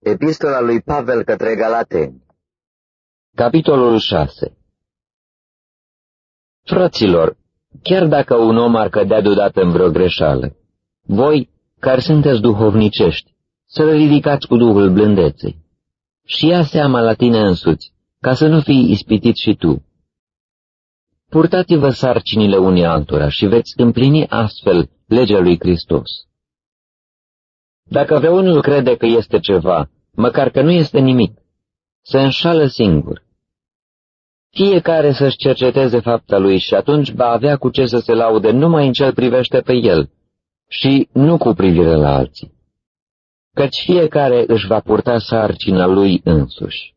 Epistola lui Pavel către Galateni. Capitolul 6. Fraților, chiar dacă un om ar cădea deodată în vreo greșeală, voi, care sunteți duhovnicești, să-l ridicați cu Duhul blândeței și ia seama la tine însuți, ca să nu fii ispitit și tu. Purtați-vă sarcinile unii altora și veți împlini astfel legea lui Hristos. Dacă vreunul crede că este ceva, măcar că nu este nimic, se înșală singur. Fiecare să-și cerceteze fapta lui și atunci va avea cu ce să se laude numai în ce-l privește pe el și nu cu privire la alții, căci fiecare își va purta sarcina lui însuși.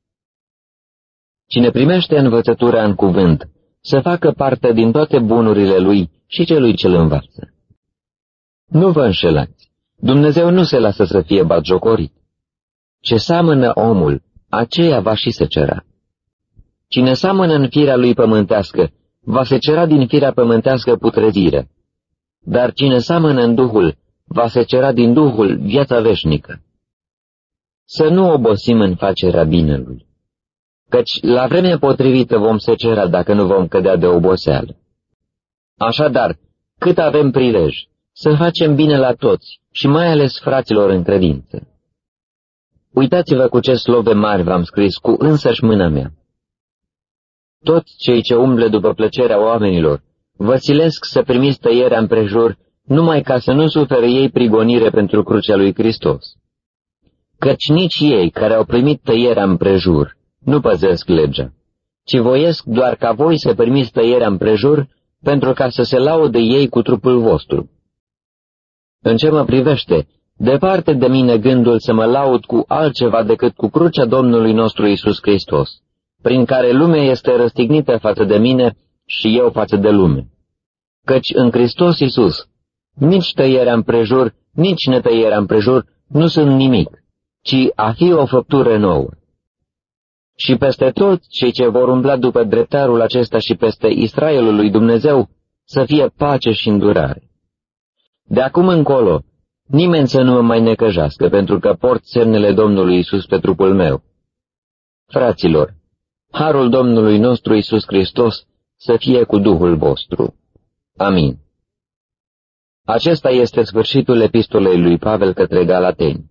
Cine primește învățătura în cuvânt, să facă parte din toate bunurile lui și celui ce-l învață. Nu vă înșelați, Dumnezeu nu se lasă să fie batjocorit. Ce seamănă omul, aceea va și secera. Cine seamănă în firea lui pământească, va secera din firea pământească putrezire, dar cine seamănă în Duhul, va secera din Duhul viața veșnică. Să nu obosim în facerea binelui, căci la vremea potrivită vom secera dacă nu vom cădea de oboseală. Așadar, cât avem prilej, să facem bine la toți și mai ales fraților în credință. Uitați-vă cu ce slove mari v-am scris cu însăși mâna mea. Toți cei ce umble după plăcerea oamenilor, vă silesc să primiți tăierea împrejur, numai ca să nu sufere ei prigonire pentru crucea lui Hristos. Căci nici ei, care au primit tăierea împrejur, nu păzesc legea, ci voiesc doar ca voi să primiți tăierea împrejur, pentru ca să se laude ei cu trupul vostru. În ce mă privește, departe de mine gândul să mă laud cu altceva decât cu crucea Domnului nostru Iisus Hristos, prin care lumea este răstignită față de mine și eu față de lume. Căci în Hristos Iisus, nici tăierea împrejur, nici netăierea împrejur nu sunt nimic, ci a fi o făptură nouă. Și peste toți cei ce vor umbla după dreptarul acesta și peste Israelul lui Dumnezeu, să fie pace și îndurare. De acum încolo, nimeni să nu mă mai necăjească, pentru că port semnele Domnului Iisus pe trupul meu. Fraților, harul Domnului nostru Iisus Hristos să fie cu Duhul vostru. Amin. Acesta este sfârșitul epistolei lui Pavel către Galateni.